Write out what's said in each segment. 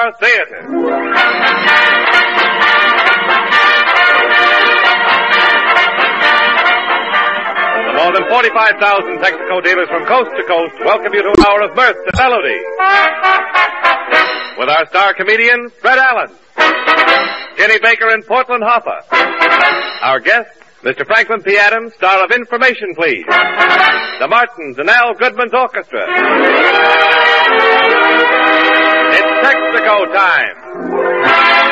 Star Theater. The more than 45,000 Texaco dealers from coast to coast welcome you to an hour of mirth and melody. With our star comedians, Fred Allen, Kenny Baker and Portland Hoffa. Our guest, Mr. Franklin P. Adams, star of Information Please. The Martins and Al Goodman's Orchestra. It's Texaco time.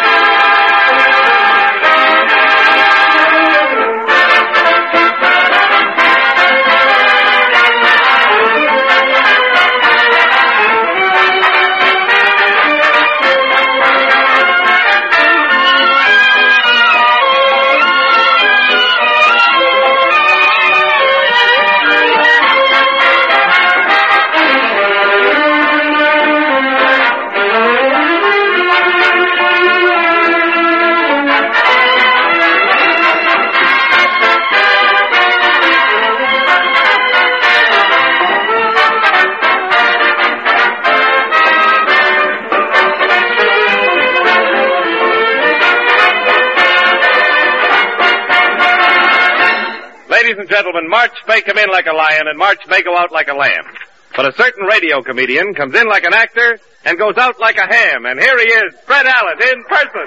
Ladies and gentlemen, March may come in like a lion and March may go out like a lamb. But a certain radio comedian comes in like an actor and goes out like a ham. And here he is, Fred Allen, in person.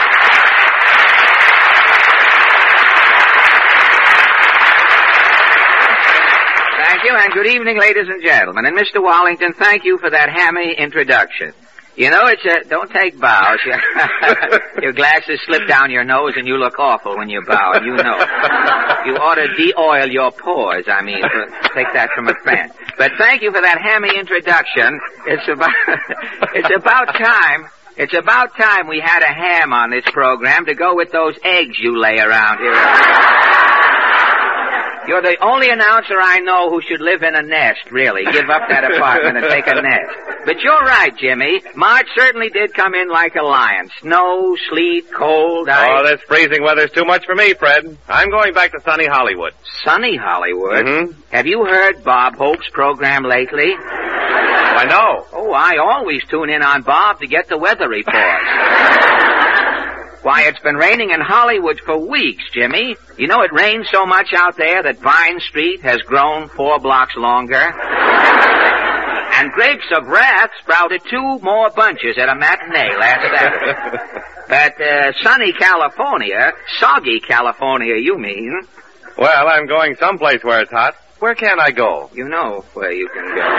Thank you, and good evening, ladies and gentlemen. And Mr. Wallington, thank you for that hammy introduction. You know, don't take bows. Your glasses slip down your nose and you look awful when you bow, you know. You ought to de-oil your pores, take that from a friend. But thank you for that hammy introduction. It's about time we had a ham on this program to go with those eggs you lay around here. You're the only announcer I know who should live in a nest, really. Give up that apartment and take a nest. But you're right, Jimmy. March certainly did come in like a lion. Snow, sleet, cold, ice. Oh, this freezing weather's too much for me, Fred. I'm going back to sunny Hollywood. Sunny Hollywood? Mm-hmm. Have you heard Bob Hope's program lately? I know. Oh, I always tune in on Bob to get the weather reports. Why, it's been raining in Hollywood for weeks, Jimmy. You know, it rained so much out there that Vine Street has grown 4 blocks longer. And Grapes of Wrath sprouted 2 more bunches at a matinee last Saturday. But sunny California, soggy California, you mean? Well, I'm going someplace where it's hot. Where can I go? You know where you can go.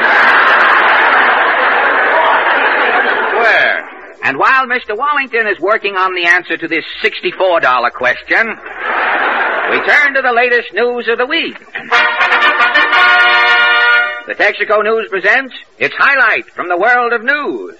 Where? And while Mr. Wallington is working on the answer to this $64 question, we turn to the latest news of the week. The Texaco News presents its highlight from the world of news.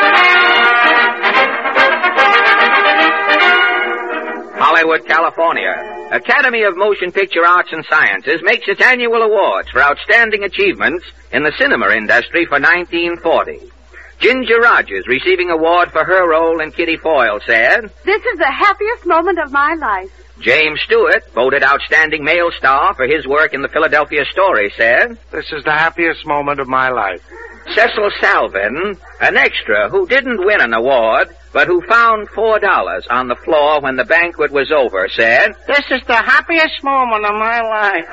Hollywood, California. Academy of Motion Picture Arts and Sciences makes its annual awards for outstanding achievements in the cinema industry for 1940. Ginger Rogers, receiving award for her role in Kitty Foyle, said, "This is the happiest moment of my life." James Stewart, voted outstanding male star for his work in the Philadelphia Story, said, "This is the happiest moment of my life." Cecil Salvin, an extra who didn't win an award, but who found $4 on the floor when the banquet was over, said, "This is the happiest moment of my life."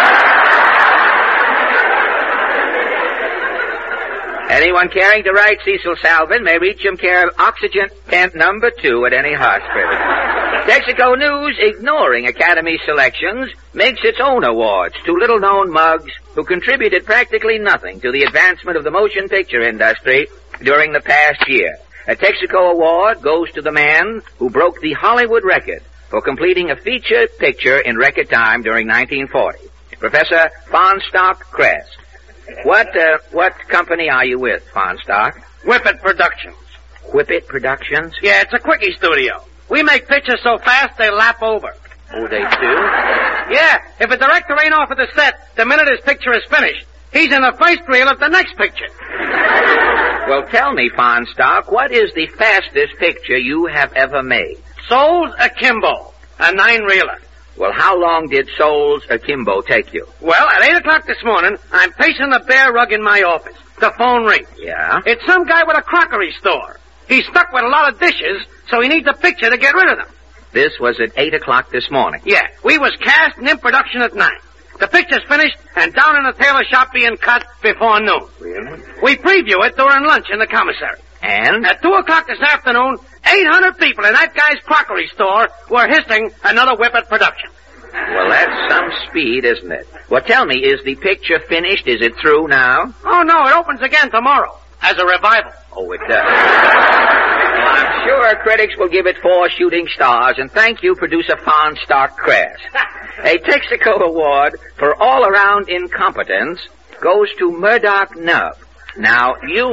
Anyone caring to write Cecil Salvin may reach him care of Oxygen Tent Number 2 at any hospital. Texaco News, ignoring Academy selections, makes its own awards to little-known mugs who contributed practically nothing to the advancement of the motion picture industry during the past year. A Texaco award goes to the man who broke the Hollywood record for completing a feature picture in record time during 1940. Professor Fahnestock Crest. What company are you with, Fahnestock? Whippet Productions. Whippet Productions? Yeah, it's a quickie studio. We make pictures so fast they lap over. Oh, they do? Yeah, if a director ain't off of the set the minute his picture is finished, he's in the first reel of the next picture. Well, tell me, Fahnestock, what is the fastest picture you have ever made? Souls Akimbo, a 9-reeler. Well, how long did Souls Akimbo take you? Well, at 8 o'clock this morning, I'm pacing the bare rug in my office. The phone rings. Yeah? It's some guy with a crockery store. He's stuck with a lot of dishes, so he needs a picture to get rid of them. This was at 8 o'clock this morning. Yeah, we was cast and in production at 9. The picture's finished and down in the tailor shop being cut before noon. Really? We preview it during lunch in the commissary. And? At 2 o'clock this afternoon, 800 people in that guy's crockery store were hissing another Whippet production. Well, that's some speed, isn't it? Well, tell me, is the picture finished? Is it through now? Oh, no, it opens again tomorrow as a revival. Oh, it does. Well, I'm sure critics will give it 4 shooting stars, and thank you, producer Fon Stark-Kress. A Texaco Award for all-around incompetence goes to Murdoch Nub. Now, you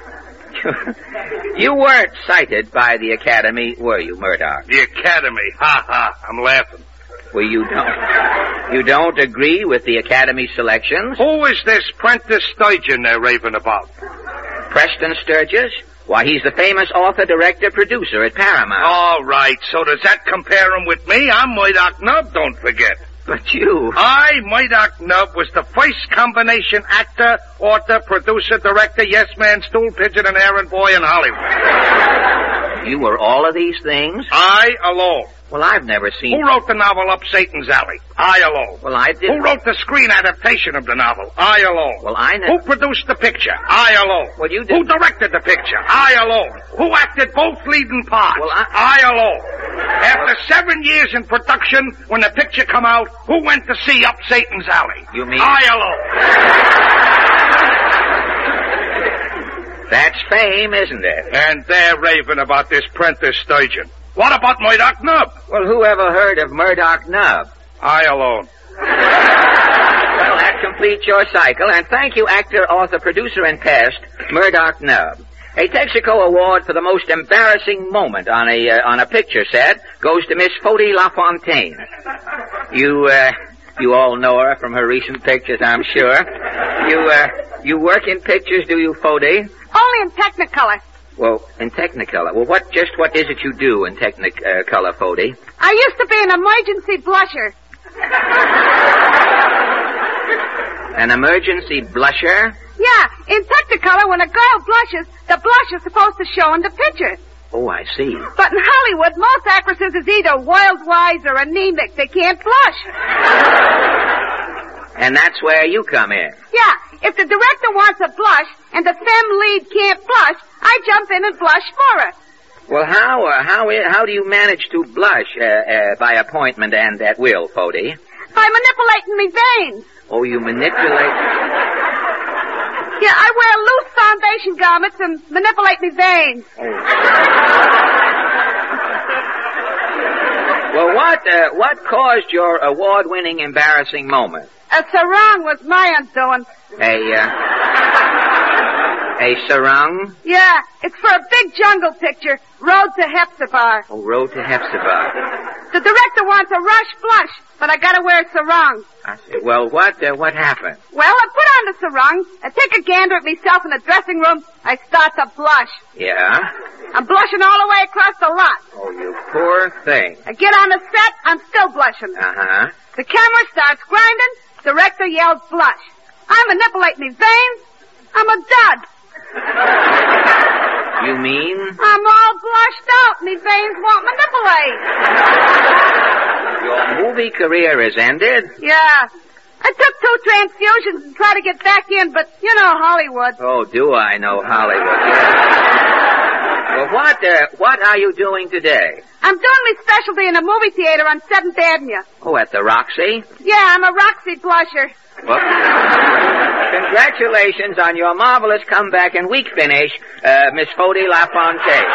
weren't cited by the Academy, were you, Murdoch? The Academy. Ha ha. I'm laughing. Well, you don't agree with the Academy selections? Who is this Prentice Sturgeon they're raving about? Preston Sturgis? Why, he's the famous author, director, producer at Paramount. All right, so does that compare him with me? I'm Murdoch Nub, don't forget. But you... I, Murdoch Nub, was the first combination actor, author, producer, director, yes man, stool pigeon, and errand boy in Hollywood. You were all of these things? I alone. Well, I've never seen... Who wrote the novel Up Satan's Alley? I alone. Well, I didn't... Who wrote the screen adaptation of the novel? I alone. Well, I never... Who produced the picture? I alone. Well, you did... Who directed the picture? I alone. Who acted both leading parts? Well, I alone. After 7 years in production, when the picture come out, who went to see Up Satan's Alley? You mean... I alone. That's fame, isn't it? And they're raving about this Prentice Sturgeon. What about Murdoch Nub? Well, who ever heard of Murdoch Nub? I alone. Well, that completes your cycle, and thank you, actor, author, producer, and pest, Murdoch Nub. A Texaco Award for the most embarrassing moment on a picture set goes to Miss Fody LaFontaine. You all know her from her recent pictures, I'm sure. You work in pictures, do you, Fody? Only in Technicolor. Well, in Technicolor. Well, what is it you do in Technicolor, Fody? I used to be an emergency blusher. An emergency blusher? Yeah, in Technicolor, when a girl blushes, the blush is supposed to show in the picture. Oh, I see. But in Hollywood, most actresses is either wild-wise or anemic. They can't blush. And that's where you come in. Yeah, if the director wants a blush and the femme lead can't blush, I jump in and blush for her. Well, how do you manage to blush by appointment and at will, Fody? By manipulating me veins. Oh, you manipulate... Yeah, I wear loose foundation garments and manipulate me veins. Well, what caused your award-winning embarrassing moment? A sarong was my undoing. A sarong? Yeah, it's for a big jungle picture, Road to Hepzibah. Oh, Road to Hepzibah. The director wants a rush blush, but I gotta wear a sarong. I see. Well, what happened? Well, I put on the sarong, I take a gander at myself in the dressing room, I start to blush. Yeah? I'm blushing all the way across the lot. Oh, you poor thing. I get on the set, I'm still blushing. Uh-huh. The camera starts grinding, director yells blush. I manipulate me veins, I'm a dud. You mean? I'm all blushed out, me veins won't manipulate. Your movie career is ended? Yeah. I took 2 transfusions and tried to get back in, but you know Hollywood. Oh, do I know Hollywood? Well, what are you doing today? I'm doing my specialty in a movie theater on 7th Avenue. Oh, at the Roxy? Yeah, I'm a Roxy blusher. Well, congratulations on your marvelous comeback and week finish, Miss Fody LaFontaine.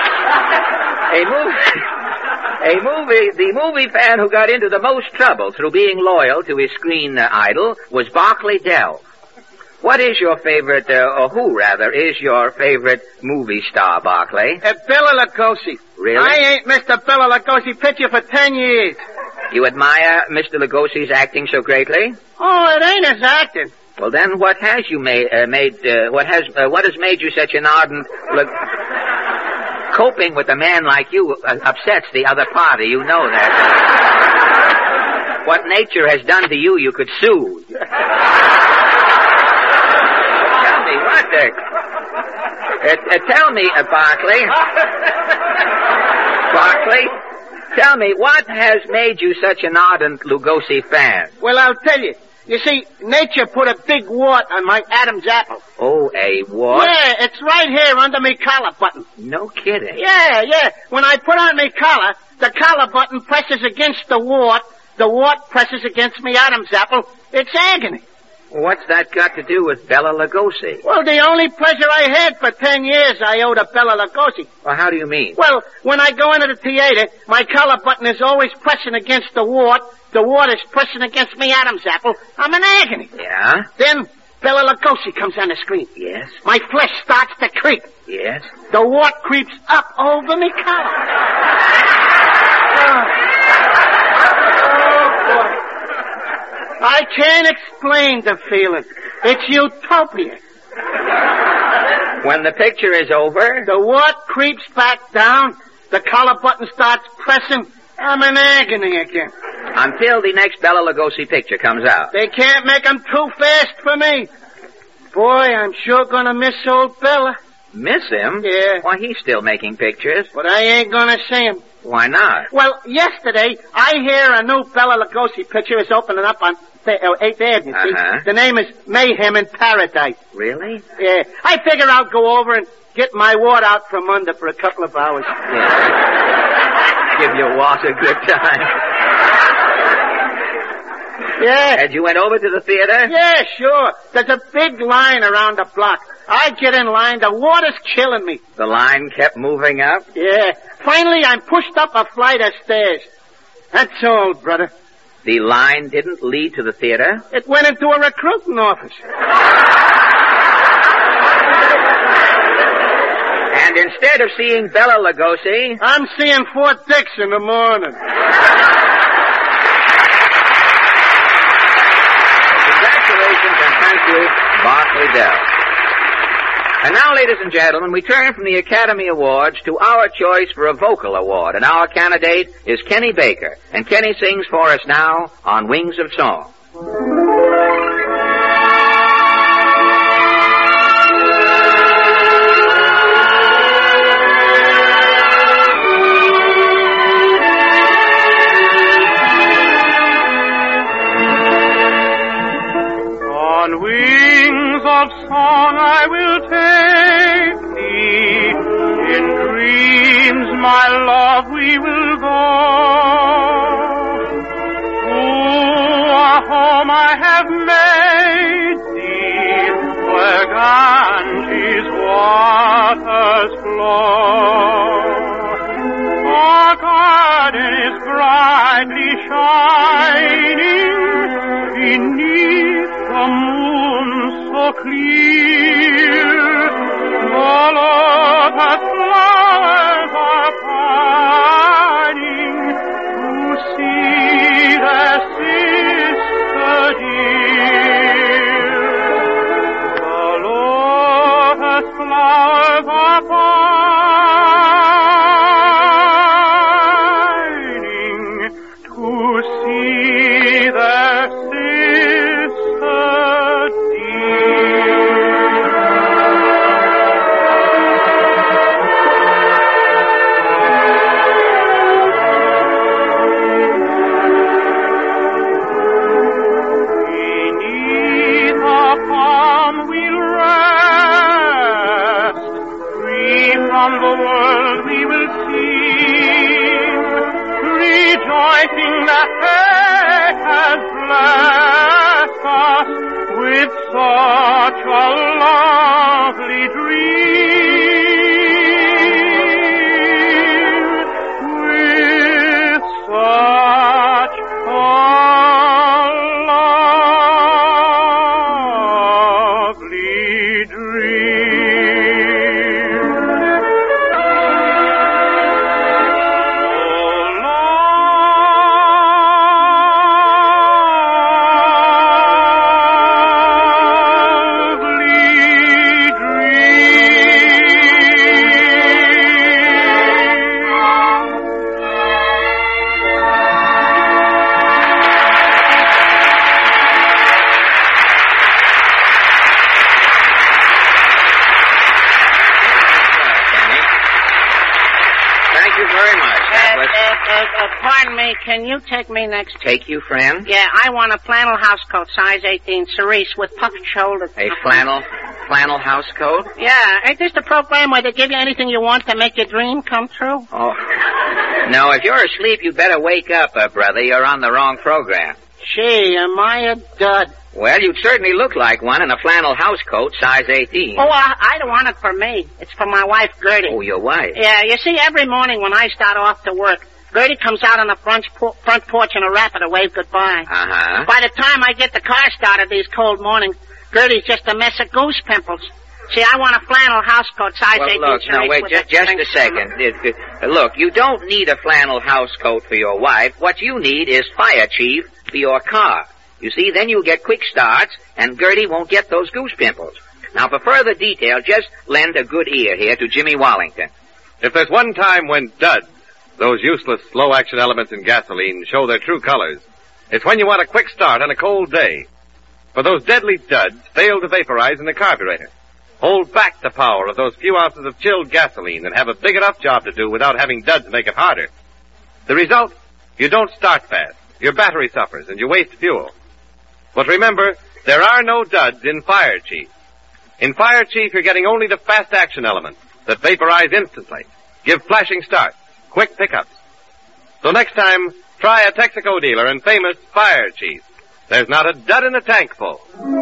The movie fan who got into the most trouble through being loyal to his screen idol was Barclay Delve. What is your favorite, or who rather, is your favorite movie star, Barclay? Bela Lugosi. Really? I ain't missed a Bela Lugosi picture for 10 years. You admire Mr. Lugosi's acting so greatly? Oh, it ain't his acting. Well, then, what has made you such an ardent? Coping with a man like you upsets the other party. You know that. What nature has done to you, you could sue. Tell me, Tell me, Barclay. Barclay, tell me, what has made you such an ardent Lugosi fan? Well, I'll tell you. You see, nature put a big wart on my Adam's apple. Oh, a wart? Yeah, it's right here under me collar button. No kidding. Yeah. When I put on me collar, the collar button presses against the wart presses against me Adam's apple. It's agony. What's that got to do with Bela Lugosi? Well, the only pleasure I had for 10 years I owe to Bela Lugosi. Well, how do you mean? Well, when I go into the theater, my collar button is always pressing against the wart is pressing against me Adam's apple. I'm in agony. Yeah? Then Bela Lugosi comes on the screen. Yes? My flesh starts to creep. Yes? The wart creeps up over me collar. I can't explain the feeling. It's utopia. When the picture is over? The wart creeps back down. The collar button starts pressing. I'm in agony again. Until the next Bela Lugosi picture comes out. They can't make 'em too fast for me. Boy, I'm sure gonna miss old Bela. Miss him? Yeah. Why, he's still making pictures. But I ain't gonna see him. Why not? Well, yesterday, I hear a new Bela Lugosi picture is opening up on 8th Avenue. Uh-huh. The name is Mayhem in Paradise. Really? Yeah. I figure I'll go over and get my wart out from under for a couple of hours. Yeah. Give your wart a good time. Yeah. And you went over to the theater? Yeah, sure. There's a big line around the block. I get in line. The water's killing me. The line kept moving up? Yeah. Finally, I'm pushed up a flight of stairs. That's all, brother. The line didn't lead to the theater? It went into a recruiting office. And instead of seeing Bela Lugosi... I'm seeing Fort Dix in the morning. Congratulations and thank you, Barclay Dell. And now, ladies and gentlemen, we turn from the Academy Awards to our choice for a vocal award. And our candidate is Kenny Baker. And Kenny sings for us now on Wings of Song. On wings of song I will take thee, in dreams, my love, we will go. To a home I have made thee, where Ganges waters flow. Our garden is brightly shining beneath the moon so clear. The lotus flowers are pining to see their sister dear. The lotus flowers are pining to see their sister dear. Beneath a palm we'll rest, free from the world we will sing, rejoicing that fate has blessed us with such a lovely dream, with such a lovely dream. Oh, very much. Pardon me, can you take me next? Take you, friend? Yeah, I want a flannel house coat, size 18, cerise, with puffed shoulders. A flannel house coat? Yeah, ain't this the program where they give you anything you want to make your dream come true? Oh. No, if you're asleep, you'd better wake up, brother. You're on the wrong program. Gee, am I a dud? Well, you'd certainly look like one in a flannel house coat, size 18. Oh, I don't want it for me. It's for my wife, Gertie. Oh, your wife? Yeah, you see, every morning when I start off to work, Gertie comes out on the front porch in a wrapper to wave goodbye. Uh-huh. By the time I get the car started these cold mornings, Gertie's just a mess of goose pimples. See, I want a flannel house coat, size 18. Look, no, wait, just a second. Look, you don't need a flannel house coat for your wife. What you need is Fire Chief for your car. You see, then you'll get quick starts, and Gertie won't get those goose pimples. Now, for further detail, just lend a good ear here to Jimmy Wallington. If there's one time when duds, those useless slow-action elements in gasoline, show their true colors, it's when you want a quick start on a cold day. For those deadly duds fail to vaporize in the carburetor, hold back the power of those few ounces of chilled gasoline, and have a big enough job to do without having duds make it harder. The result? You don't start fast, your battery suffers, and you waste fuel. But remember, there are no duds in Fire Chief. In Fire Chief, you're getting only the fast-action elements that vaporize instantly, give flashing starts, quick pickups. So next time, try a Texaco dealer and famous Fire Chief. There's not a dud in the tank full.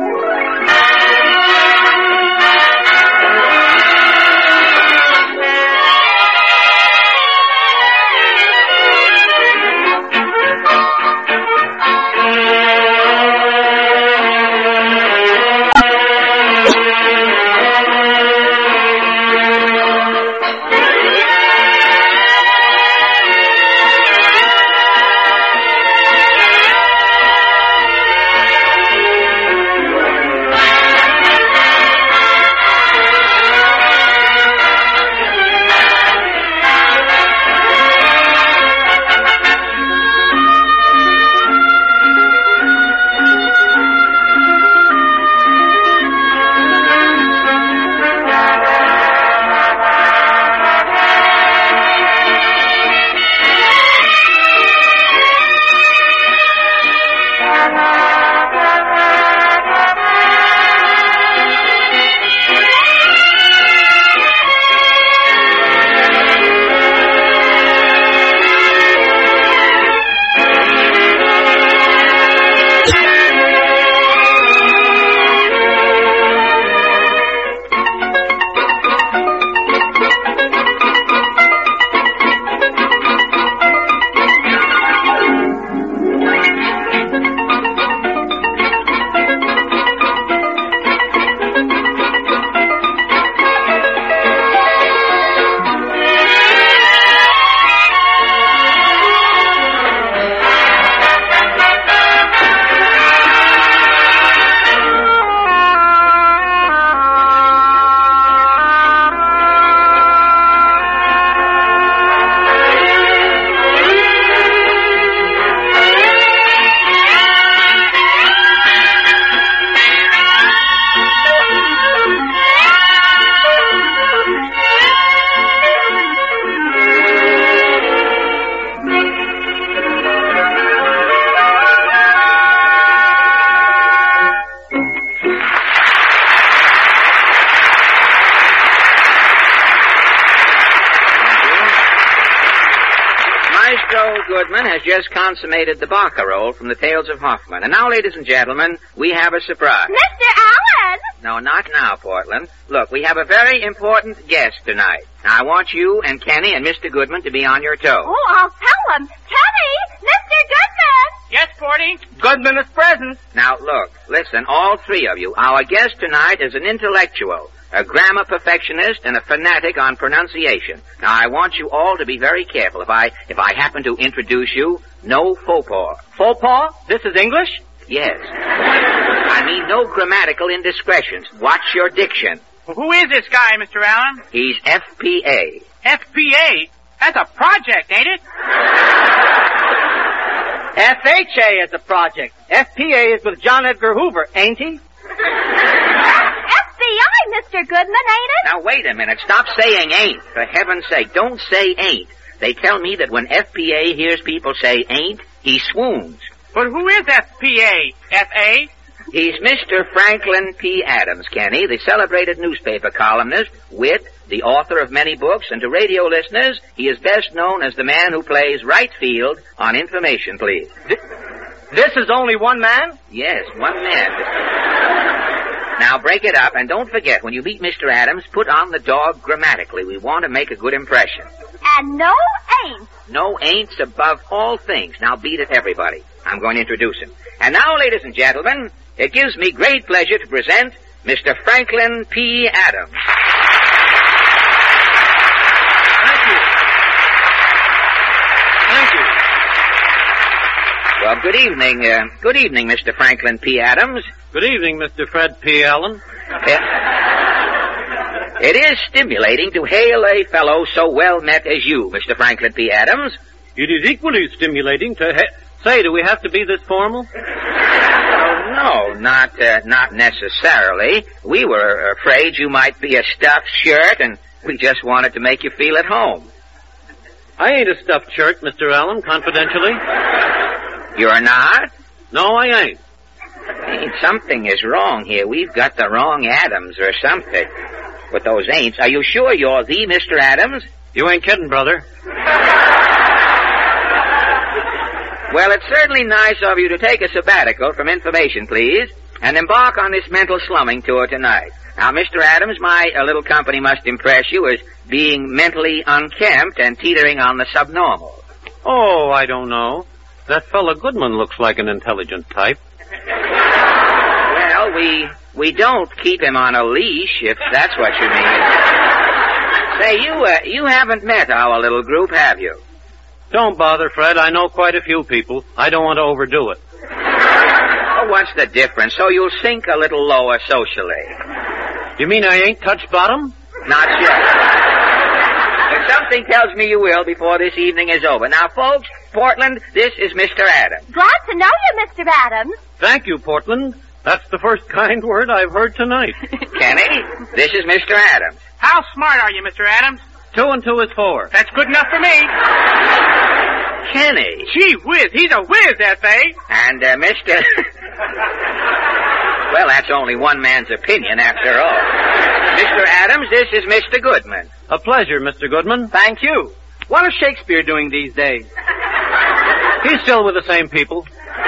Goodman has just consummated the barcarolle from the Tales of Hoffman. And now, ladies and gentlemen, we have a surprise. Mr. Allen! No, not now, Portland. Look, we have a very important guest tonight. Now, I want you and Kenny and Mr. Goodman to be on your toes. Oh, I'll tell him. Kenny! Mr. Goodman! Yes, Porty. Goodman is present. Now, look, listen, all three of you. Our guest tonight is an intellectual, a grammar perfectionist, and a fanatic on pronunciation. Now, I want you all to be very careful. If I happen to introduce you, no faux pas. Faux pas? This is English? Yes. I mean, no grammatical indiscretions. Watch your diction. Well, who is this guy, Mr. Allen? He's FPA. FPA? That's a project, ain't it? FHA is a project. FPA is with John Edgar Hoover, ain't he? FBI, Mr. Goodman, ain't it? Now, wait a minute. Stop saying ain't. For heaven's sake, don't say ain't. They tell me that when FPA hears people say ain't, he swoons. But who is FPA? F.A.? He's Mr. Franklin P. Adams, Kenny, the celebrated newspaper columnist, wit, the author of many books, and to radio listeners, he is best known as the man who plays right field on Information Please. This is only one man? Yes, one man. Now break it up, and don't forget, when you meet Mr. Adams, put on the dog grammatically. We want to make a good impression. And no ain't. No ain't's above all things. Now beat it, everybody. I'm going to introduce him. And now, ladies and gentlemen, it gives me great pleasure to present Mr. Franklin P. Adams. Thank you. Thank you. Well, good evening. Good evening, Mr. Franklin P. Adams. Good evening, Mr. Fred P. Allen. It is stimulating to hail a fellow so well met as you, Mr. Franklin P. Adams. It is equally stimulating to say, do we have to be this formal? No, not necessarily. We were afraid you might be a stuffed shirt, and we just wanted to make you feel at home. I ain't a stuffed shirt, Mr. Allen, confidentially. You're not? No, I ain't. Something is wrong here. We've got the wrong Adams or something. With those ain'ts, are you sure you're the Mr. Adams? You ain't kidding, brother. Well, it's certainly nice of you to take a sabbatical from Information, please, and embark on this mental slumming tour tonight. Now, Mr. Adams, my little company must impress you as being mentally unkempt and teetering on the subnormal. Oh, I don't know. That fella Goodman looks like an intelligent type. Well, we don't keep him on a leash, if that's what you mean. Say, you haven't met our little group, have you? Don't bother, Fred. I know quite a few people. I don't want to overdo it. Oh, what's the difference? So you'll sink a little lower socially. You mean I ain't touched bottom? Not yet. But something tells me you will before this evening is over. Now, folks, Portland, this is Mr. Adams. Glad to know you, Mr. Adams. Thank you, Portland. That's the first kind word I've heard tonight. Kenny, this is Mr. Adams. How smart are you, Mr. Adams? 2 and 2 is 4. That's good enough for me. Kenny. Gee whiz, he's a whiz, F.A. And, Mr. Well, that's only one man's opinion, after all. Mr. Adams, this is Mr. Goodman. A pleasure, Mr. Goodman. Thank you. What is Shakespeare doing these days? He's still with the same people.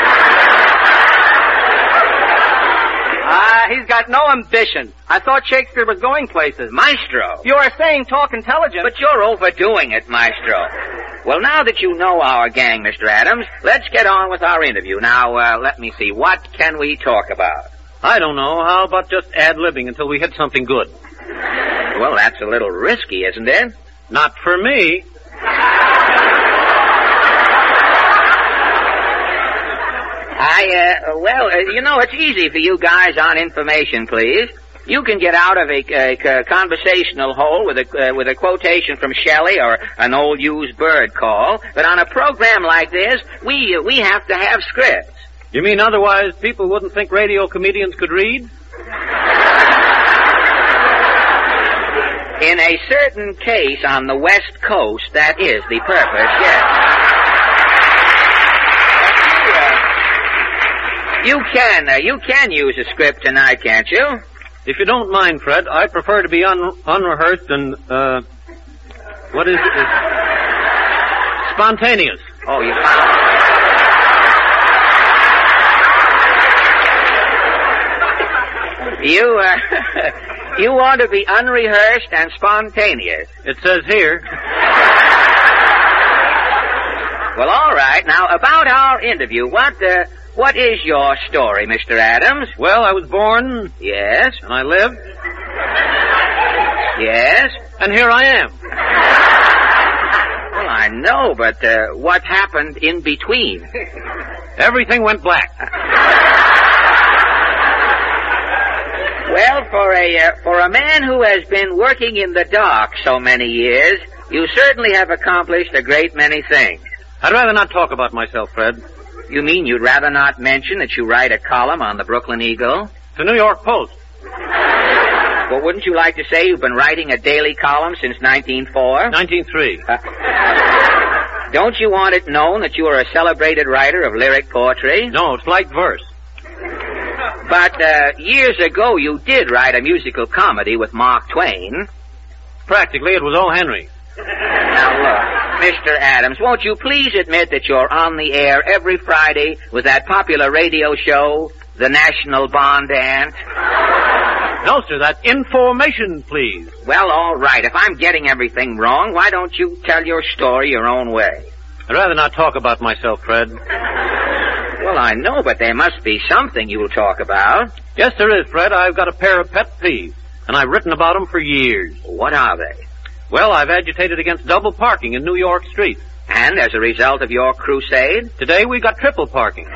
He's got no ambition. I thought Shakespeare was going places. Maestro. You are saying talk intelligent. But you're overdoing it, Maestro. Well, now that you know our gang, Mr. Adams, let's get on with our interview. Now, let me see. What can we talk about? I don't know. How about just ad-libbing until we hit something good? Well, that's a little risky, isn't it? Not for me. It's easy for you guys on Information, please. You can get out of a conversational hole with a quotation from Shelley or an old used bird call, but on a program like this, we have to have scripts. You mean otherwise people wouldn't think radio comedians could read? In a certain case on the West Coast, that is the purpose, yes. You can use a script tonight, can't you? If you don't mind, Fred, I prefer to be unrehearsed and, what is it? Spontaneous. Oh, you found You want to be unrehearsed and spontaneous. It says here. Well, all right. Now, about our interview, what is your story, Mr. Adams? Well, I was born. Yes. And I lived. Yes. And here I am. Well, I know, but what happened in between? Everything went black. Well, for a man who has been working in the dark so many years, you certainly have accomplished a great many things. I'd rather not talk about myself, Fred. You mean you'd rather not mention that you write a column on the Brooklyn Eagle? The New York Post. For Well, wouldn't you like to say you've been writing a daily column since 1904? 1903. Don't you want it known that you are a celebrated writer of lyric poetry? No, it's light verse. But years ago you did write a musical comedy with Mark Twain. Practically, it was O. Henry. Now look, Mr. Adams, won't you please admit that you're on the air every Friday with that popular radio show, The National Bond Ant? No, sir, that's information, please. Well, all right. If I'm getting everything wrong, why don't you tell your story your own way? I'd rather not talk about myself, Fred. Well, I know, but there must be something you'll talk about. Yes, there is, Fred. I've got a pair of pet peeves, and I've written about them for years. What are they? Well, I've agitated against double parking in New York streets. And as a result of your crusade? Today we got triple parking.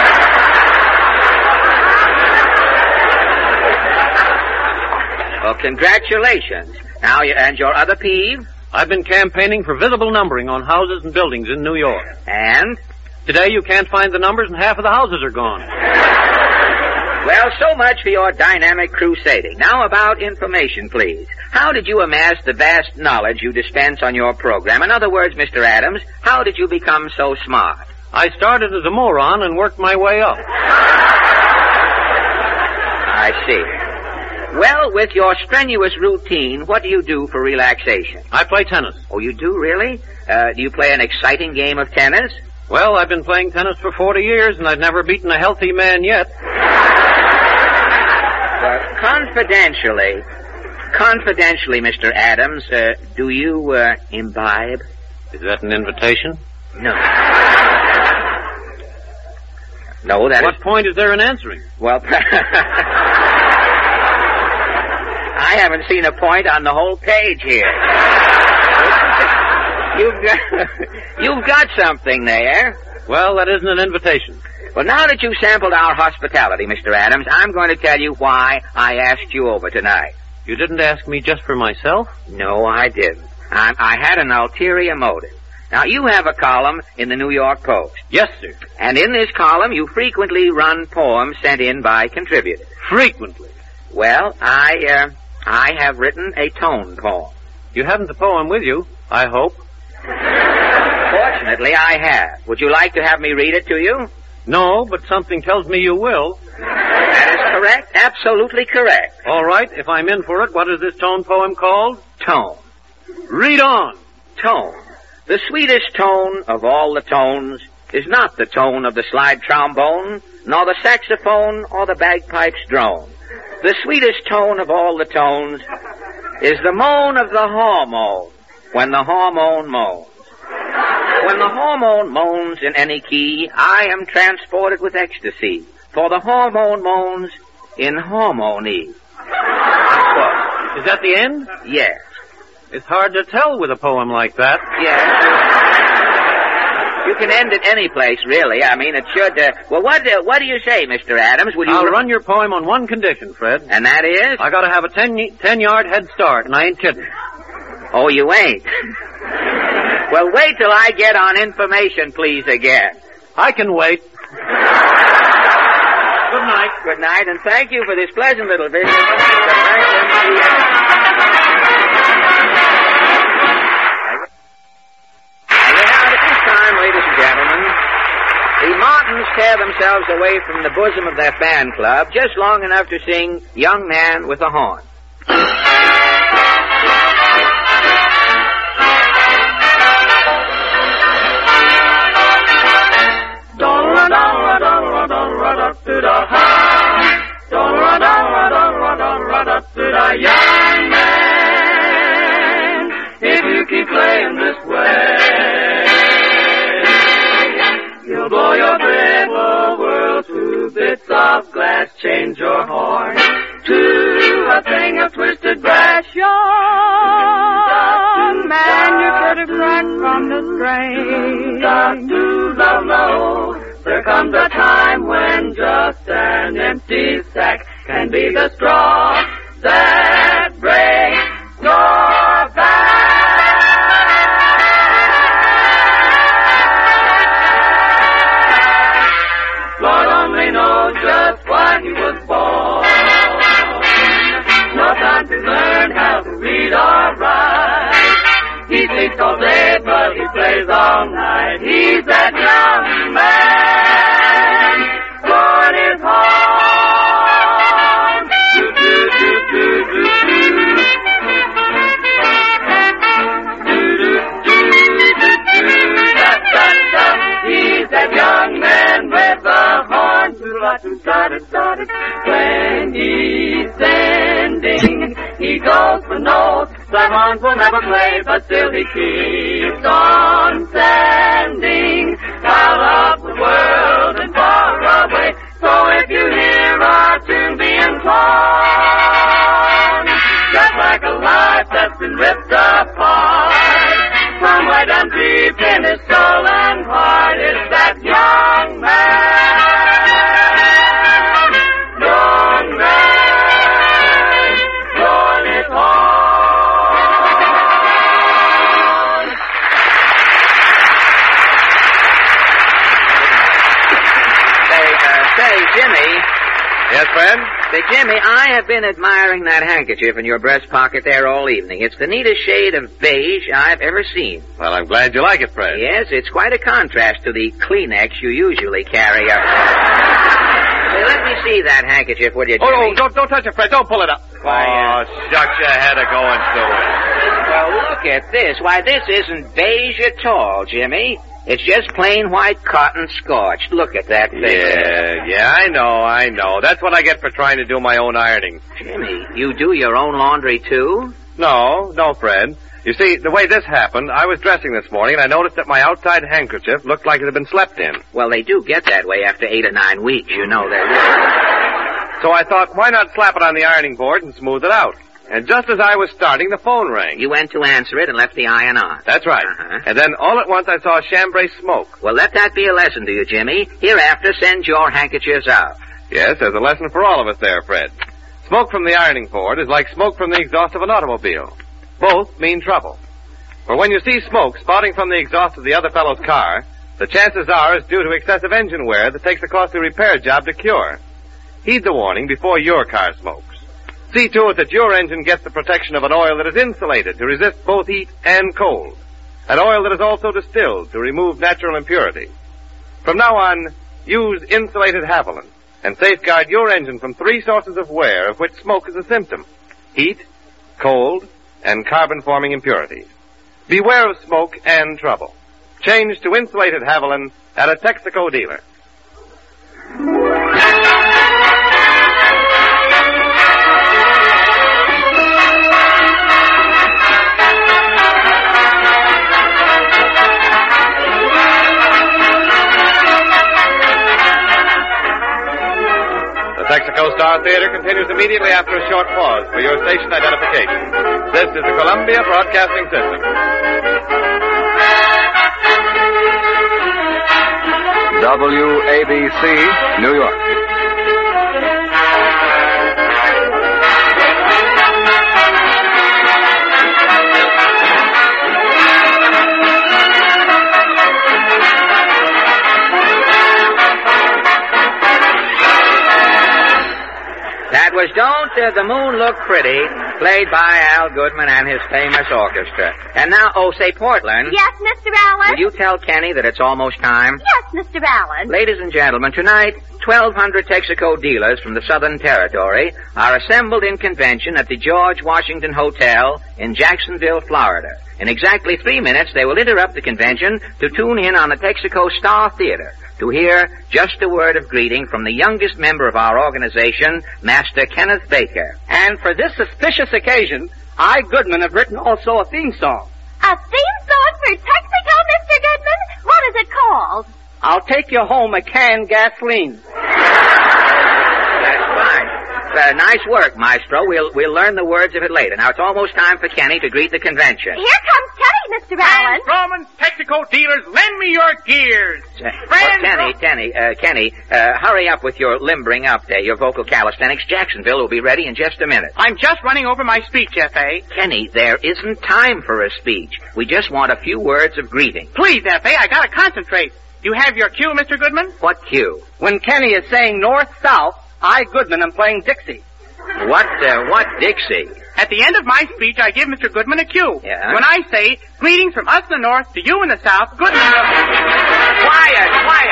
Well, congratulations. Now, and your other peeve? I've been campaigning for visible numbering on houses and buildings in New York. And? Today you can't find the numbers and half of the houses are gone. Well, so much for your dynamic crusading. Now about information, please. How did you amass the vast knowledge you dispense on your program? In other words, Mr. Adams, how did you become so smart? I started as a moron and worked my way up. I see. Well, with your strenuous routine, what do you do for relaxation? I play tennis. Oh, you do, really? Do you play an exciting game of tennis? Well, I've been playing tennis for 40 years, and I've never beaten a healthy man yet. Confidentially, Mr. Adams, do you imbibe? Is that an invitation? No. No, that What point is there in answering? Well, I haven't seen a point on the whole page here. You've got something there. Well, that isn't an invitation. Well, now that you've sampled our hospitality, Mr. Adams, I'm going to tell you why I asked you over tonight. You didn't ask me just for myself? No, I didn't. I had an ulterior motive. Now, you have a column in the New York Post. Yes, sir. And in this column, you frequently run poems sent in by contributors. Frequently? Well, I have written a tone poem. You haven't the poem with you, I hope. Fortunately, I have. Would you like to have me read it to you? No, but something tells me you will. That is correct. Absolutely correct. All right, if I'm in for it, what is this tone poem called? Tone. Read on. Tone. The sweetest tone of all the tones is not the tone of the slide trombone, nor the saxophone or the bagpipes drone. The sweetest tone of all the tones is the moan of the hormone when the hormone moans. When the hormone moans in any key, I am transported with ecstasy, for the hormone moans in hormone-y. Is that the end? Yes. It's hard to tell with a poem like that. Yes. You can end at any place, really. I mean, it should... well, what do you say, Mr. Adams? Will you... I'll run your poem on one condition, Fred. And that is? I gotta have a 10-yard head start, and I ain't kidding. Oh, you ain't? Well, wait till I get on information, please, again. I can wait. Good night. Good night, and thank you for this pleasant little visit. Mr. Franklin. Ladies and gentlemen, the Martins tear themselves away from the bosom of their fan club just long enough to sing Young Man with a Horn. Young man, if you keep playing this way, you'll blow your little world to bits of glass. Change your horn to a thing of twisted brass. Young man, you could have cracked from the strain. There comes a time when just an empty sack can be the straw that breaks your back. Lord only knows just why he was born. No time to night. He's that young man going his home. He's that young man with the horn. When he's sending, he goes for notes. The horns will never play, but still he keeps on sending. Out of the world and far away. So if you hear our tune being torn, just like a life that's been ripped apart, somewhere down deep in his soul and heart is that young man, going his home. Say, Jimmy. Yes, friend? Say, Jimmy, I have been admiring that handkerchief in your breast pocket there all evening. It's the neatest shade of beige I've ever seen. Well, I'm glad you like it, Fred. Yes, it's quite a contrast to the Kleenex you usually carry up. Say, let me see that handkerchief, will you, Jimmy? Oh, don't touch it, Fred. Don't pull it up. Why, shucks, you had to go and do it. Well, look at this. Why, this isn't beige at all, Jimmy. It's just plain white cotton scorched. Look at that thing. Yeah, I know. That's what I get for trying to do my own ironing. Jimmy, you do your own laundry, too? No, Fred. You see, the way this happened, I was dressing this morning, and I noticed that my outside handkerchief looked like it had been slept in. Well, they do get that way after 8 or 9 weeks, you know that. So I thought, why not slap it on the ironing board and smooth it out? And just as I was starting, the phone rang. You went to answer it and left the iron on. That's right. Uh-huh. And then all at once I saw chambray smoke. Well, let that be a lesson to you, Jimmy. Hereafter, send your handkerchiefs out. Yes, there's a lesson for all of us there, Fred. Smoke from the ironing board is like smoke from the exhaust of an automobile. Both mean trouble. For when you see smoke spouting from the exhaust of the other fellow's car, the chances are it's due to excessive engine wear that takes a costly repair job to cure. Heed the warning before your car smokes. See to it that your engine gets the protection of an oil that is insulated to resist both heat and cold. An oil that is also distilled to remove natural impurities. From now on, use insulated Haviland and safeguard your engine from 3 sources of wear of which smoke is a symptom: heat, cold, and carbon-forming impurities. Beware of smoke and trouble. Change to insulated Haviland at a Texaco dealer. Texaco Star Theater continues immediately after a short pause for your station identification. This is the Columbia Broadcasting System. WABC, New York. That was Don't the Moon Look Pretty, played by Al Goodman and his famous orchestra. And now, say, Portland. Yes, Mr. Allen? Will you tell Kenny that it's almost time? Yes, Mr. Allen. Ladies and gentlemen, tonight, 1,200 Texaco dealers from the Southern Territory are assembled in convention at the George Washington Hotel in Jacksonville, Florida. In exactly 3 minutes, they will interrupt the convention to tune in on the Texaco Star Theater to hear just a word of greeting from the youngest member of our organization, Master Kenneth Baker. And for this auspicious occasion, I, Goodman, have written also a theme song. A theme song for Texaco, Mr. Goodman? What is it called? I'll take you home a canned gasoline. That's fine. Nice work, Maestro. We'll learn the words of it later. Now, it's almost time for Kenny to greet the convention. Here comes Kenny, Mr. Allen. Roman Texaco dealers, lend me your gears. Kenny, hurry up with your limbering up there, your vocal calisthenics. Jacksonville will be ready in just a minute. I'm just running over my speech, F.A. Kenny, there isn't time for a speech. We just want a few words of greeting. Please, F.A., I gotta concentrate. You have your cue, Mr. Goodman? What cue? When Kenny is saying north-south, I, Goodman, am playing Dixie. What Dixie? At the end of my speech, I give Mr. Goodman a cue. Yeah? When I say, greetings from us in the north to you in the south, Goodman will... Quiet!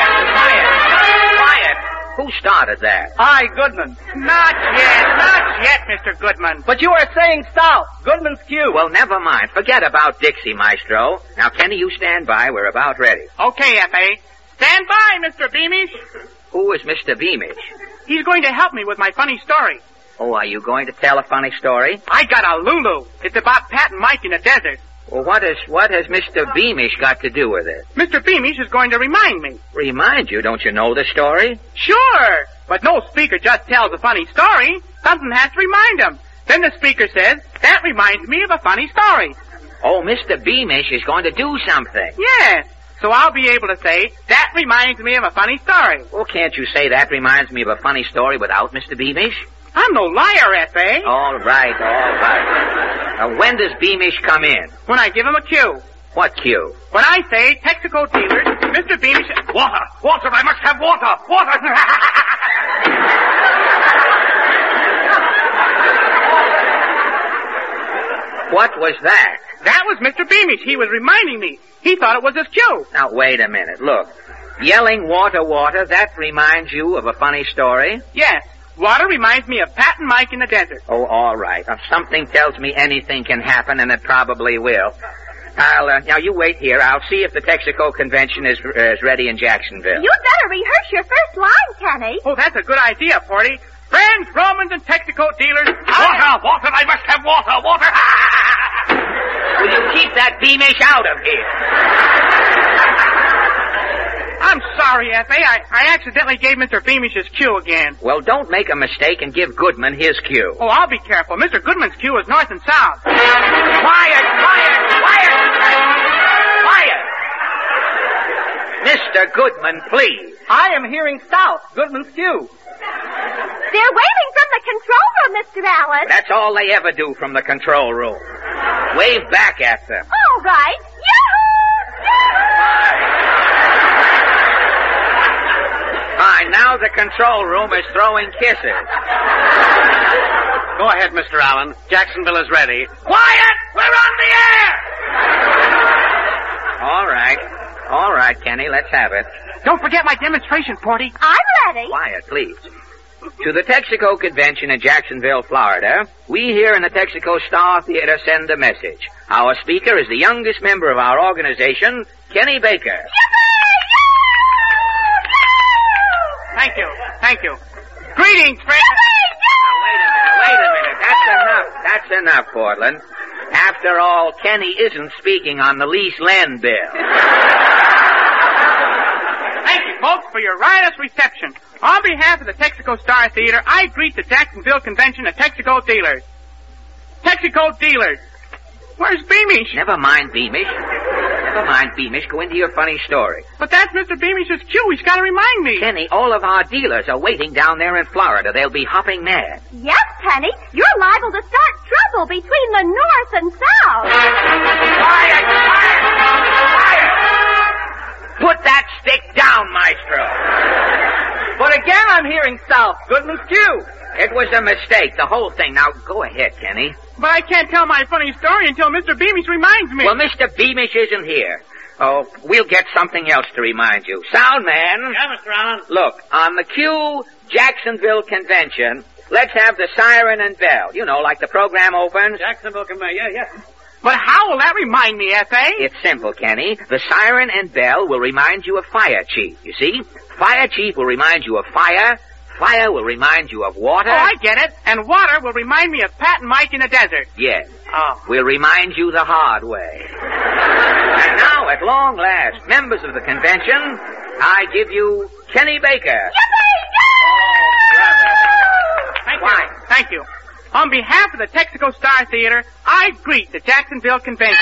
Who started that? I, Goodman. Not yet, Mr. Goodman. But you are saying south. Goodman's cue. Well, never mind. Forget about Dixie, Maestro. Now, Kenny, you stand by. We're about ready. Okay, F.A. Stand by, Mr. Beamish. Who is Mr. Beamish? He's going to help me with my funny story. Oh, are you going to tell a funny story? I got a Lulu. It's about Pat and Mike in the desert. Well, what has Mr. Beamish got to do with it? Mr. Beamish is going to remind me. Remind you? Don't you know the story? Sure, but no speaker just tells a funny story. Something has to remind him. Then the speaker says, that reminds me of a funny story. Oh, Mr. Beamish is going to do something. Yes, so I'll be able to say, that reminds me of a funny story. Well, can't you say that reminds me of a funny story without Mr. Beamish? I'm no liar, F.A. All right. Now, when does Beamish come in? When I give him a cue. What cue? When I say Texaco dealers, Mr. Beamish... Water, I must have water! What was that? That was Mr. Beamish. He was reminding me. He thought it was his cue. Now, wait a minute. Look. Yelling water, that reminds you of a funny story? Yes. Water reminds me of Pat and Mike in the desert. Oh, all right. Something tells me anything can happen, and it probably will. Now you wait here. I'll see if the Texaco convention is ready in Jacksonville. You'd better rehearse your first line, Kenny. Oh, that's a good idea, Porty. Friends, Romans, and Texaco dealers... Water, I must have water! Will you keep that Beamish out of here? I'm sorry, F.A. I accidentally gave Mr. Beamish his cue again. Well, don't make a mistake and give Goodman his cue. Oh, I'll be careful. Mr. Goodman's cue is north and south. Quiet! Mr. Goodman, please. I am hearing south. Goodman's cue. They're waving from the control room, Mr. Allen. That's all they ever do from the control room. Wave back at them. All right. Yahoo! Fine, now the control room is throwing kisses. Go ahead, Mr. Allen. Jacksonville is ready. Quiet! We're on the air! All right, Kenny, let's have it. Don't forget my demonstration, Porty. I'm ready. Quiet, please. To the Texaco Convention in Jacksonville, Florida, we here in the Texaco Star Theater send a message. Our speaker is the youngest member of our organization, Kenny Baker. Thank you. Greetings, friends. Now, wait a minute. That's enough, Portland. After all, Kenny isn't speaking on the lease lend bill. Thank you, folks, for your riotous reception. On behalf of the Texaco Star Theater, I greet the Jacksonville Convention of Texaco Dealers. Texaco Dealers. Where's Beamish? Never mind Beamish. Go into your funny story. But that's Mr. Beamish's cue. He's got to remind me. Kenny, all of our dealers are waiting down there in Florida. They'll be hopping mad. Yes, Kenny. You're liable to start trouble between the north and south. Quiet! Put that stick down, Maestro. But again, I'm hearing south. Goodman's cue. It was a mistake, the whole thing. Now, go ahead, Kenny. But I can't tell my funny story until Mr. Beamish reminds me. Well, Mr. Beamish isn't here. Oh, we'll get something else to remind you. Sound man. Yeah, Mr. Allen. Look, on the cue Jacksonville Convention, let's have the siren and bell. You know, like the program opens. Jacksonville Convention, yeah. But how will that remind me, F.A.? It's simple, Kenny. The siren and bell will remind you of Fire Chief, you see? Fire Chief will remind you of fire. Fire will remind you of water. Oh, I get it. And water will remind me of Pat and Mike in the desert. Yes. Oh. We'll remind you the hard way. And now, at long last, members of the convention, I give you Kenny Baker. Thank you. On behalf of the Texaco Star Theater, I greet the Jacksonville Convention.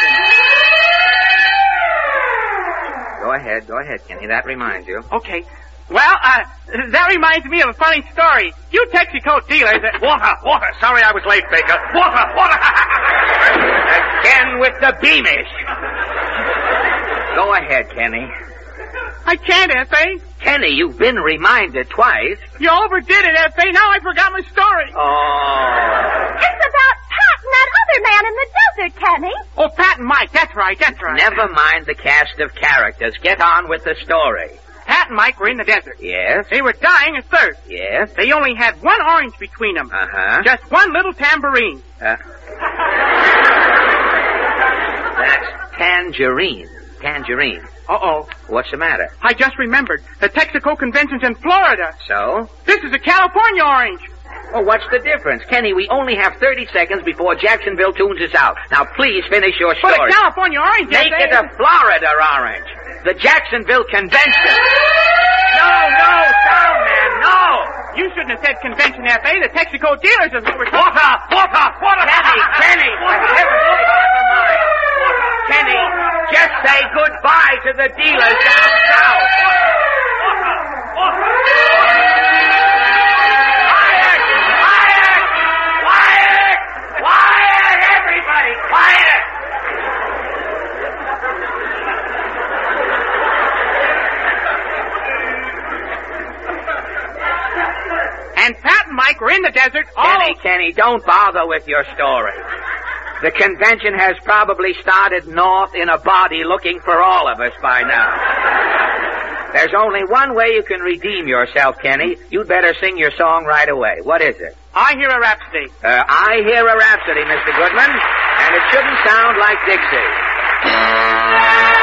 Go ahead, Kenny. That reminds you. Okay. Well, that reminds me of a funny story. You Texaco dealers... Water. Sorry I was late, Baker. Water. Again with the Beamish. Go ahead, Kenny. I can't, F.A. Kenny, you've been reminded twice. You overdid it, F.A. Now I forgot my story. Oh. It's about Pat and that other man in the desert, Kenny. Oh, Pat and Mike. That's right. Never mind the cast of characters. Get on with the story. Pat and Mike were in the desert. Yes? They were dying of thirst. Yes? They only had one orange between them. Uh-huh. Just one little tambourine. That's tangerine. Tangerine. Uh-oh. What's the matter? I just remembered. The Texaco Convention's in Florida. So? This is a California orange. Oh, what's the difference? Kenny, we only have 30 seconds before Jacksonville tunes us out. Now, please finish your story. But a California orange, Make it a Florida orange. The Jacksonville Convention. No, soundman, no. You shouldn't have said convention, F.A. The Texaco dealers is what we're talking about. Water. Kenny. Kenny, just say goodbye to the dealers down south. Quiet, everybody, quiet. And Pat and Mike were in the desert. Kenny, don't bother with your story. The convention has probably started north in a body looking for all of us by now. There's only one way you can redeem yourself, Kenny. You'd better sing your song right away. What is it? I Hear a Rhapsody. I Hear a Rhapsody, Mr. Goodman. And it shouldn't sound like Dixie.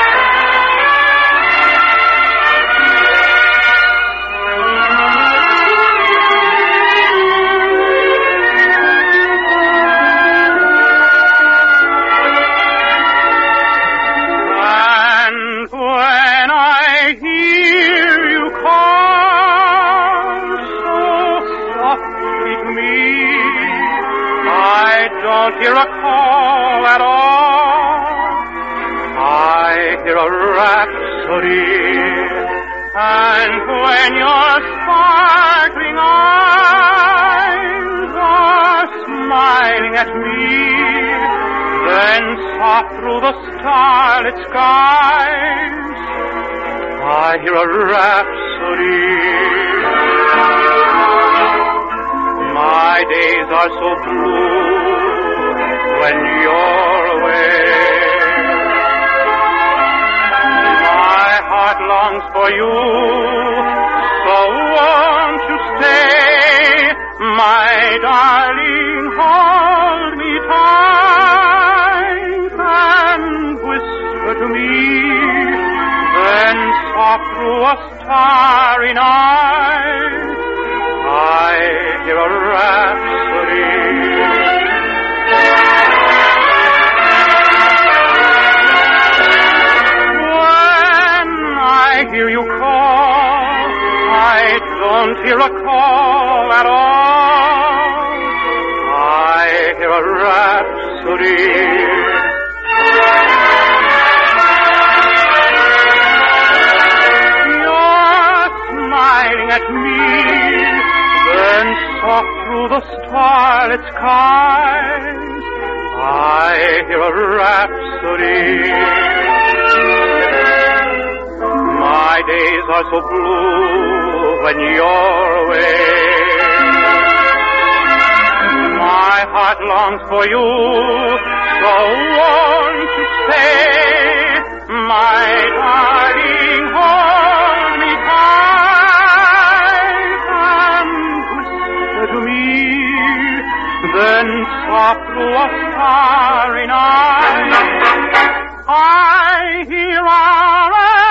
Hear a call at all. I hear a rhapsody, and when your sparkling eyes are smiling at me, then soft through the starlit skies, I hear a rhapsody. My days are so blue when you're away. My heart longs for you, so won't you stay? My darling, hold me tight and whisper to me, then soft through a starry night, I hear a rhapsody. I hear you call, I don't hear a call at all. I hear a rhapsody. You're smiling at me, then soft through the starlit skies, I hear a rhapsody. My days are so blue when you're away. My heart longs for you, so won't you stay? My darling, hold me tight and whisper to me, then soft through a starry night, I hear our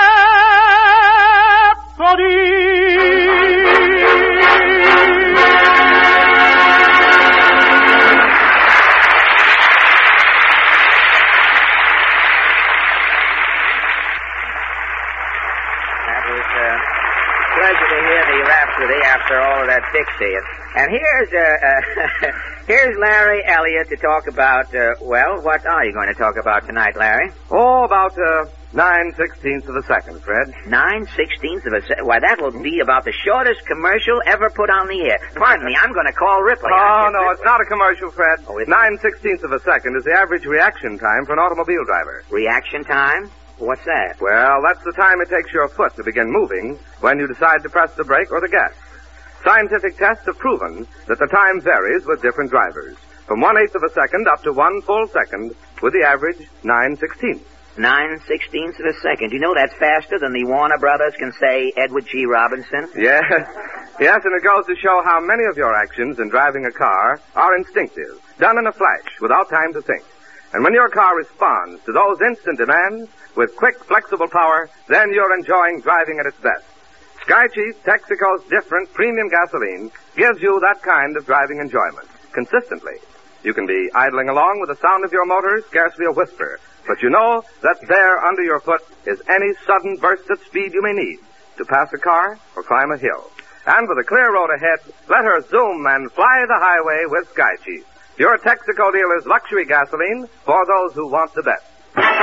after all of that Dixie. And here's Larry Elliott to talk about, what are you going to talk about tonight, Larry? Oh, about 9/16 of a second, Fred. 9/16 of a second? Why, that will be about the shortest commercial ever put on the air. Pardon me, I'm going to call Ripley. Oh, no, it's not a commercial, Fred. Oh, 9/16 of a second is the average reaction time for an automobile driver. Reaction time? What's that? Well, that's the time it takes your foot to begin moving when you decide to press the brake or the gas. Scientific tests have proven that the time varies with different drivers, from 1/8 of a second up to 1 full second, with the average 9/16. 9/16 of a second. You know that's faster than the Warner Brothers can say Edward G. Robinson? Yes, and it goes to show how many of your actions in driving a car are instinctive, done in a flash, without time to think. And when your car responds to those instant demands with quick, flexible power, then you're enjoying driving at its best. Sky Chief Texaco's different premium gasoline gives you that kind of driving enjoyment, consistently. You can be idling along with the sound of your motor scarcely a whisper, but you know that there under your foot is any sudden burst of speed you may need to pass a car or climb a hill. And with a clear road ahead, let her zoom and fly the highway with Sky Chief, your Texaco dealer's luxury gasoline for those who want the best.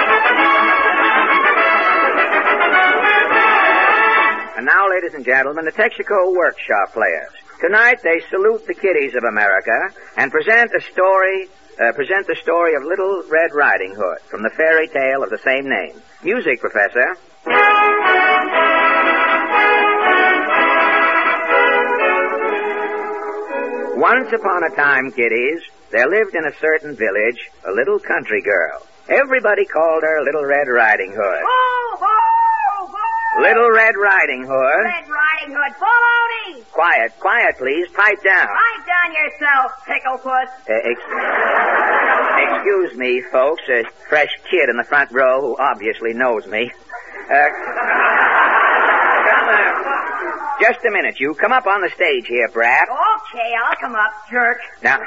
And now, ladies and gentlemen, the Texaco Workshop Players. Tonight they salute the kiddies of America and present the story of Little Red Riding Hood from the fairy tale of the same name. Music, Professor. Once upon a time, kiddies, there lived in a certain village a little country girl. Everybody called her Little Red Riding Hood. Ho, ho, ho! Little Red Riding Hood. Red Riding Hood, baloney! Quiet, please. Pipe down. Pipe down yourself, Picklepuss. Excuse me, folks. A fresh kid in the front row who obviously knows me. Just a minute, you. Come up on the stage here, brat. Okay, I'll come up, jerk. Now,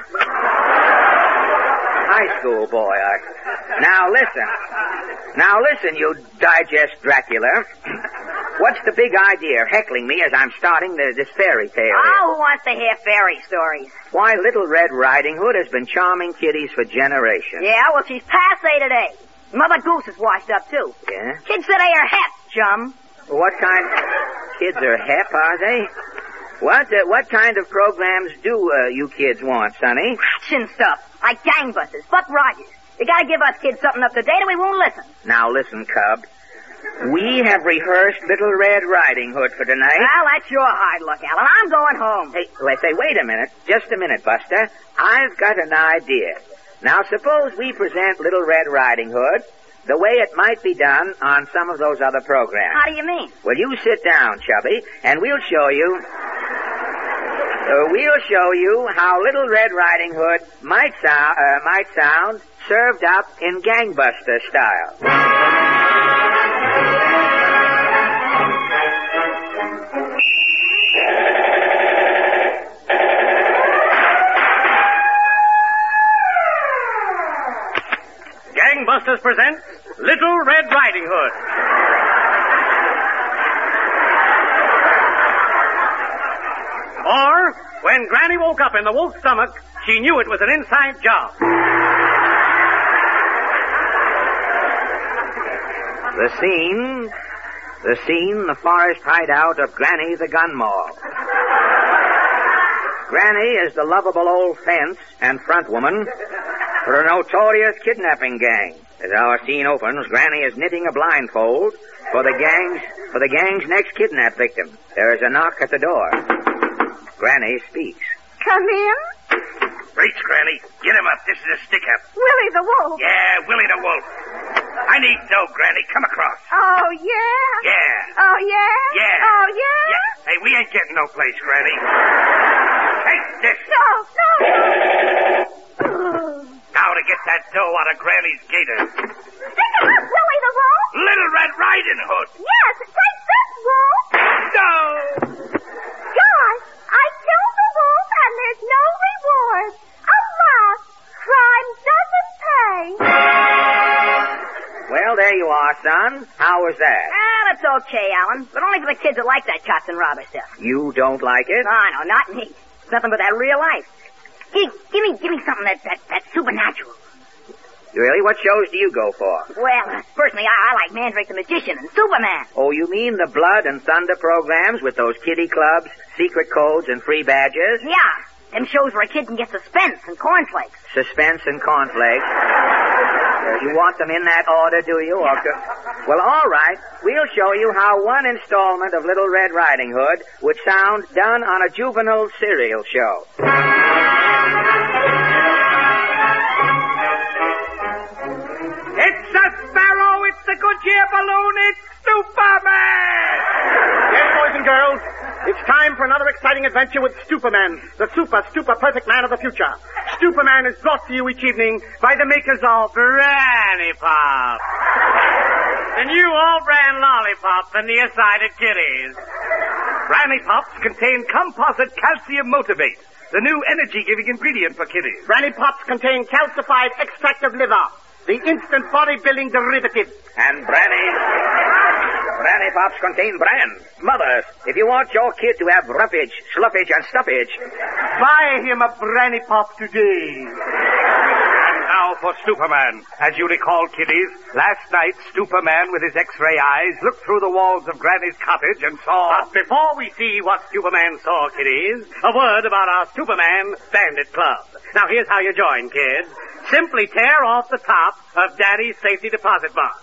high school boy. Now listen, you digest Dracula. What's the big idea of heckling me as I'm starting this fairy tale? Oh, who wants to hear fairy stories? Why, Little Red Riding Hood has been charming kiddies for generations. Yeah, well, she's passé today. Mother Goose is washed up, too. Yeah? Kids say they are hep, chum. What kind... Kids are hep, are they? What kind of programs do you kids want, Sonny? Action stuff, like gangbusters, Buck Rogers. You gotta give us kids something up to date or we won't listen. Now listen, Cub. We have rehearsed Little Red Riding Hood for tonight. Well, that's your hard luck, Alan. I'm going home. Hey, wait a minute. Just a minute, Buster. I've got an idea. Now, suppose we present Little Red Riding Hood the way it might be done on some of those other programs. How do you mean? Well, you sit down, Chubby, and we'll show you how Little Red Riding Hood might sound served up in gangbuster style. Gangbusters presents Little Red Riding Hood. Or, when Granny woke up in the wolf's stomach, she knew it was an inside job. The scene, the forest hideout of Granny the Gun Moll. Granny is the lovable old fence and front woman for a notorious kidnapping gang. As our scene opens, Granny is knitting a blindfold for the gang's next kidnap victim. There is a knock at the door. Granny speaks. Come in. Reach, Granny. Get him up. This is a stick-up. Willie the Wolf. Yeah, Willie the Wolf. I need dough, Granny. Come across. Oh, yeah? Yeah. Oh, yeah? Yeah. Oh, yeah? Yeah. Hey, we ain't getting no place, Granny. Take this. No. Now to get that dough out of Granny's gator. Pick him up, Willie the Wolf. Little Red Riding Hood. Yes, take this, Wolf. No. Gosh, I killed the wolf and there's no reward. Alas, crime doesn't pay. Well, there you are, son. How was that? That's okay, Alan. But only for the kids that like that cops and robber stuff. You don't like it? No, not me. It's nothing but that real life. Give me something that's supernatural. Really? What shows do you go for? Well, personally, I like Mandrake the Magician and Superman. Oh, you mean the blood and thunder programs with those kiddie clubs, secret codes, and free badges? Yeah. Them shows where a kid can get suspense and cornflakes. Suspense and cornflakes. You want them in that order, do you? Well, all right. We'll show you how one installment of Little Red Riding Hood would sound done on a juvenile serial show. It's a sparrow, it's the Goodyear balloon, it's Superman! Yes, boys and girls, it's time for another exciting adventure with Superman, the super perfect man of the future. Superman is brought to you each evening by the makers of Granny Pop. The new all-brand lollipop for nearsighted kiddies. Granny Pops contain composite calcium motivate, the new energy-giving ingredient for kiddies. Granny Pops contain calcified extract of liver, the instant bodybuilding derivative. And Granny Pops contain bran. Mothers, if you want your kid to have roughage, sluffage, and stuffage, Buy him a Granny Pop today. And now for Superman. As you recall, kiddies, last night, Superman with his X-ray eyes looked through the walls of Granny's cottage and saw... But before we see what Superman saw, kiddies, a word about our Superman Bandit Club. Now, here's how you join, kids. Simply tear off the top of Daddy's safety deposit box.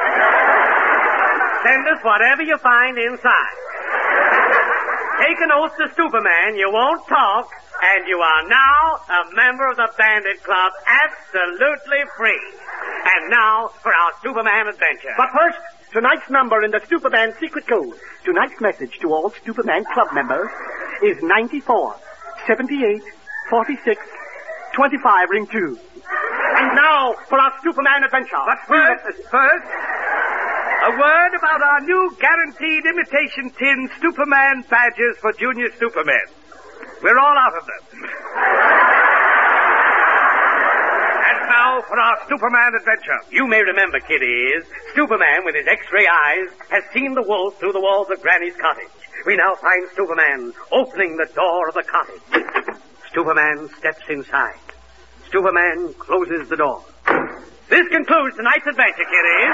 Send us whatever you find inside. Take an oath to Superman you won't talk, and you are now a member of the Bandit Club, absolutely free. And now for our Superman adventure. But first, tonight's number in the Superman secret code. Tonight's message to all Superman Club members is 94 78 46 25 ring 2. And now for our Superman adventure. But first, a word about our new guaranteed imitation tin Superman badges for junior Supermen. We're all out of them. And now for our Superman adventure. You may remember, kiddies, Superman with his X-ray eyes has seen the wolf through the walls of Granny's cottage. We now find Superman opening the door of the cottage. Superman steps inside. Superman closes the door. This concludes tonight's adventure, kiddies.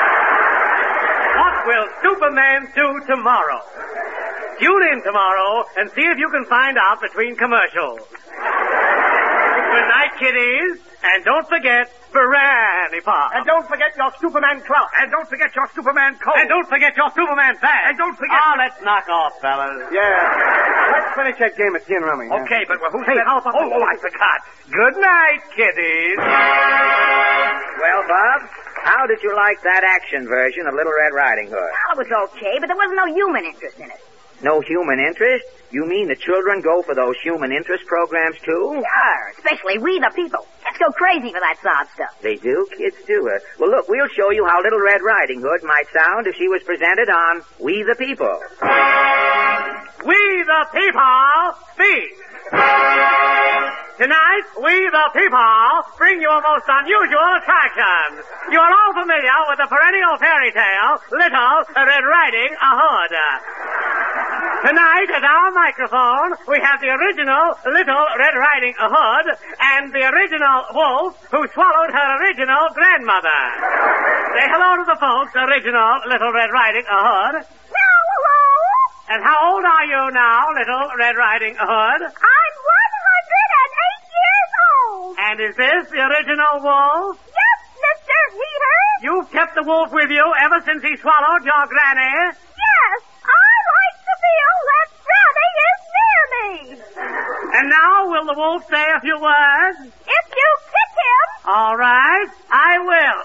What will Superman do tomorrow? Tune in tomorrow and see if you can find out between commercials. Good night, kiddies. And don't forget Granny Pop. And don't forget your Superman Club. And don't forget your Superman coat. And don't forget your Superman bag. And don't forget... Oh, let's knock off, fellas. Yeah. Let's finish that game of tin rummy. Okay, but who's... Hey, how about... Oh, I forgot. Good night, kiddies. well, Bob, how did you like that action version of Little Red Riding Hood? Well, it was okay, but there wasn't no human interest in it. No human interest? You mean the children go for those human interest programs, too? Sure, especially we the people. Kids go crazy for that sob stuff. They do? Kids do. Well, look, we'll show you how Little Red Riding Hood might sound if she was presented on We the People. We the People speak. Tonight, we the people bring you a most unusual attraction. You are all familiar with the perennial fairy tale, Little Red Riding Hood. Tonight, at our microphone, we have the original Little Red Riding Hood and the original wolf who swallowed her original grandmother. Say hello to the folks, original Little Red Riding Hood. Hello. And how old are you now, Little Red Riding Hood? I'm 108 years old. And is this the original wolf? Yes, Mr. Heater. You've kept the wolf with you ever since he swallowed your granny? Yes, I like to feel that Granny is near me. And now will the wolf say a few words? If you kick him. All right, I will.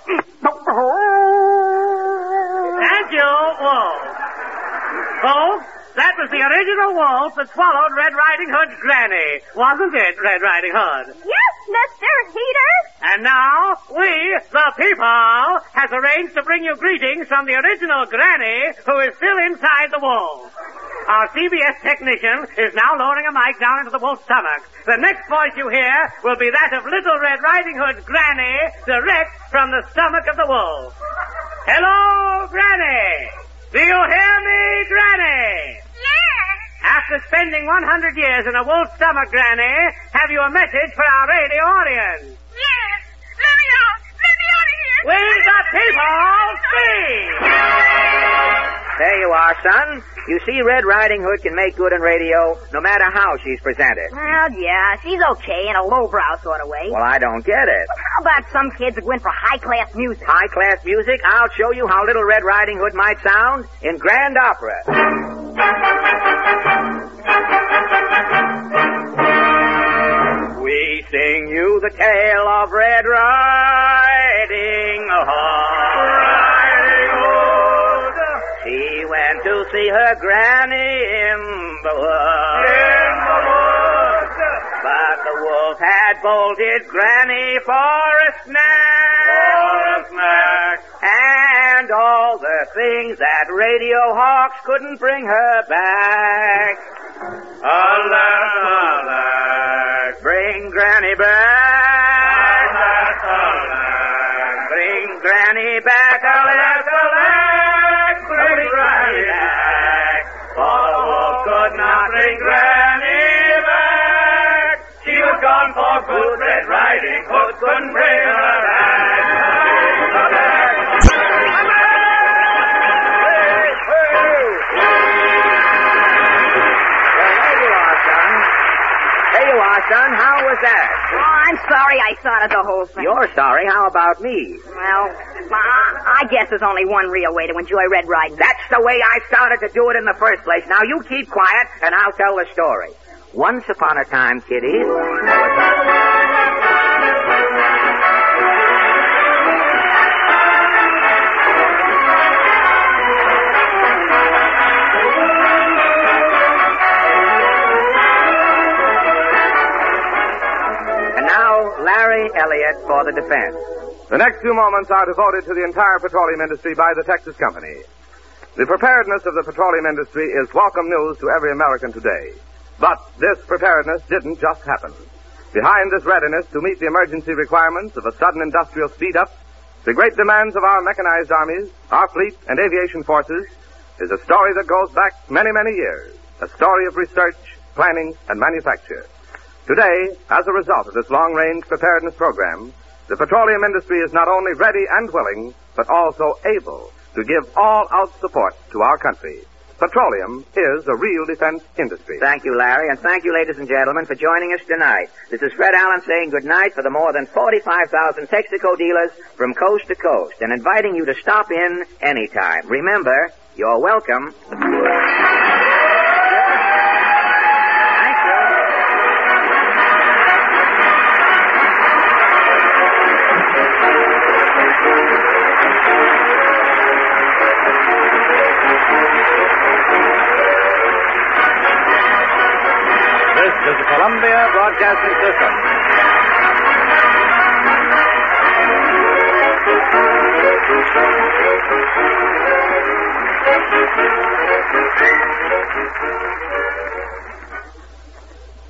Thank you, wolf. Folks, that was the original wolf that swallowed Red Riding Hood's granny. Wasn't it, Red Riding Hood? Yes, Mr. Heater. And now, we, the people, has arranged to bring you greetings from the original granny who is still inside the wolf. Our CBS technician is now lowering a mic down into the wolf's stomach. The next voice you hear will be that of Little Red Riding Hood's granny, direct from the stomach of the wolf. Hello, Granny! Do you hear me, Granny? Yes. After spending 100 years in a wolf's stomach, Granny, have you a message for our radio audience? Yes. Let me out of here. We the people speak! There you are, son. You see, Red Riding Hood can make good in radio no matter how she's presented. Well, yeah, she's okay in a lowbrow sort of way. Well, I don't get it. How about some kids that went for high-class music? High-class music? I'll show you how Little Red Riding Hood might sound in grand opera. We sing you the tale of Red Riding Hood. She went to see her granny in the wood. But the wolf had bolted granny for a snack. And all the things that Radio Hawks couldn't bring her back. Alack, alack, bring Granny back. Alack, alack, bring Granny back. Alack, alack, bring Granny back. For the wolf could not bring Granny back. She was gone for good. Red Riding Hood couldn't bring her back. Son, how was that? Oh, I'm sorry I started the whole thing. You're sorry. How about me? Well, I guess there's only one real way to enjoy Red Riding. That's the way I started to do it in the first place. Now, you keep quiet, and I'll tell the story. Once upon a time, kiddies... Larry Elliott for the defense. The next few moments are devoted to the entire petroleum industry by the Texas Company. The preparedness of the petroleum industry is welcome news to every American today. But this preparedness didn't just happen. Behind this readiness to meet the emergency requirements of a sudden industrial speed-up, the great demands of our mechanized armies, our fleet, and aviation forces, is a story that goes back many, many years. A story of research, planning, and manufacture. Today, as a result of this long-range preparedness program, the petroleum industry is not only ready and willing, but also able to give all-out support to our country. Petroleum is a real defense industry. Thank you, Larry, and thank you, ladies and gentlemen, for joining us tonight. This is Fred Allen saying good night for the more than 45,000 Texaco dealers from coast to coast and inviting you to stop in anytime. Remember, you're welcome. This is the Columbia Broadcasting System.